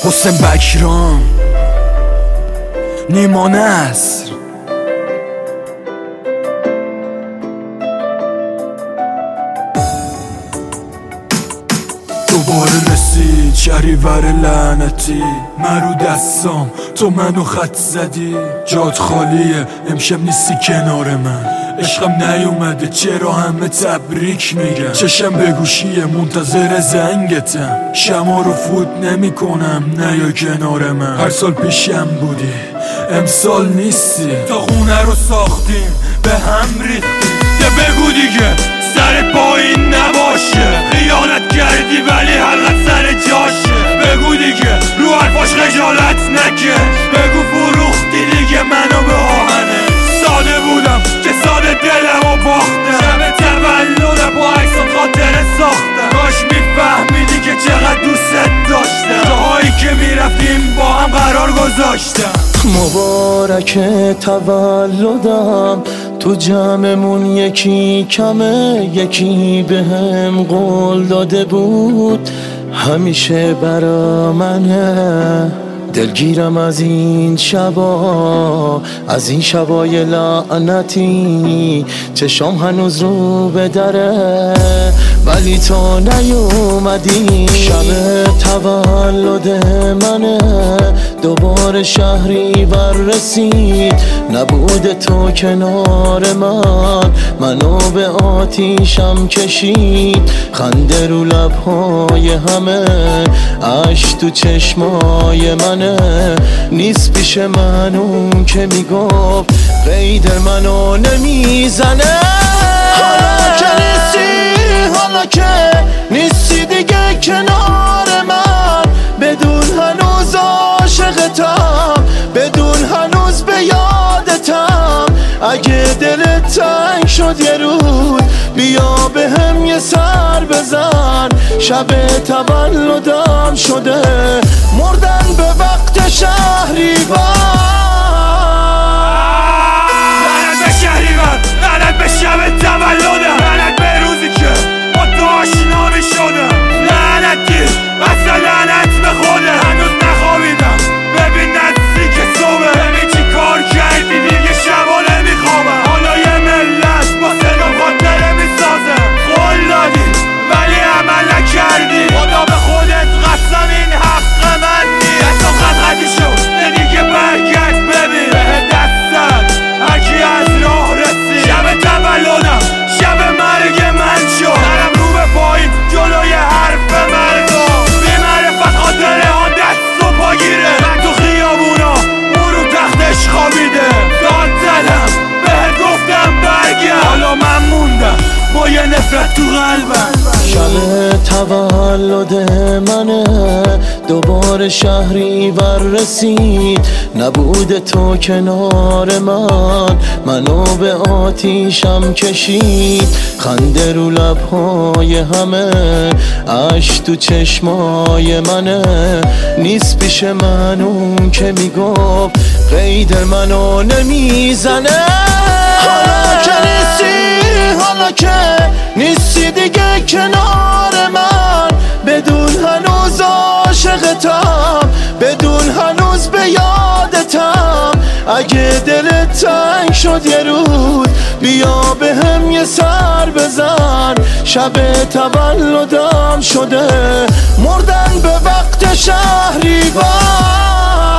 حسین بکرام، نیما نصر. دوباره رسید شهریور لعنتی، من رو دستام تو منو خط زدی. جات خالیه امشب نیستی کنار من، عشقم نیومده چرا همه تبریک میگن. چشم به گوشیه منتظر زنگتم، شما رو فوت نمی کنم نیا کنار من. هر سال پیشم بودی امسال نیستی، تا خونه رو ساختیم به هم ریختیم. ده بگو دیگه سر پایین نباشه، خیانت کردی ولی حلقت سر جاشه. بگو دیگه رو حرفاش خجالت نکش، بگو فروختی دیگه منو به آهنه. ساده بودم که ساده دلمو باختم، شب تولدم با عکسات خاطره ساختم. کاش میفهمیدی که چقدر دوست داشتم، جاهایی که میرفتیم با هم قرار گذاشتم. مبارک تولدم، تو جمعمون یکی کمه، یکی بهم قول داده بود همیشه برا منه. دلگیرم از این شبا، از این شبای لعنتی، چشام هنوز رو به دره ولی تو نیومدی. شب تولد منه، دوباره شهریور رسید، نبود تو کنار من، منو به آتیشم کشید. خنده رو لبهای همه، اشک تو چشمای منه. نیست پیش من اون که میگفت قید منو نمیزنه. حالا که نیستی، حالا که نیستی دیگه کنار من، بدون هنوز عاشقتم، بدون هنوز به یادتم. اگه دلت تنگ شد یه روز بیا به هم یه سر بزن. شب تولدم شده مردن به وقت شهریور. لعنت به شهریور، لعنت به شب تولدم، لعنت به روزی که با تو آشنا میشدم. لعنتی اصلا لعنت به خودم، هنوز نخوابیدم ببین نزدیک صبح. ببین چی کار کردی دیگه شبا نمیخوابم. حالا یه ملت با صدام خاطره میسازم. قول دادی ولی عمل نکردی، خدا به خودت قسم این حق من نیست. دستم خط خطی شد دیگه برگرد ببین به دستت هرکی از راه رسید. شب تولدم شب مرگ من شد، سرم رو به پایین جلوی حرف مرگم. بی معرفت خاطره ها دست و پا گیره، من تو خیابونا اون رو تختش خوابیده. داد زدم بهت گفتم برگرد، حالا من موندم با یه نفرت تو قلبم. شب تولد منه، دوباره شهریور رسید، نبود تو کنار من، منو به آتیشم کشید. خنده رو لبهای همه، اشک تو چشمای منه. نیست پیش من اون که میگفت قید منو نمیزنه. حالا که نیستی، حالا که نیستی دیگه کنار من، بدون هنوز عاشقتم، بدون هنوز به یادتم. اگه دلت تنگ شد یه روز بیا به هم یه سر بزن. شب تولدم شده مردن به وقت شهریور.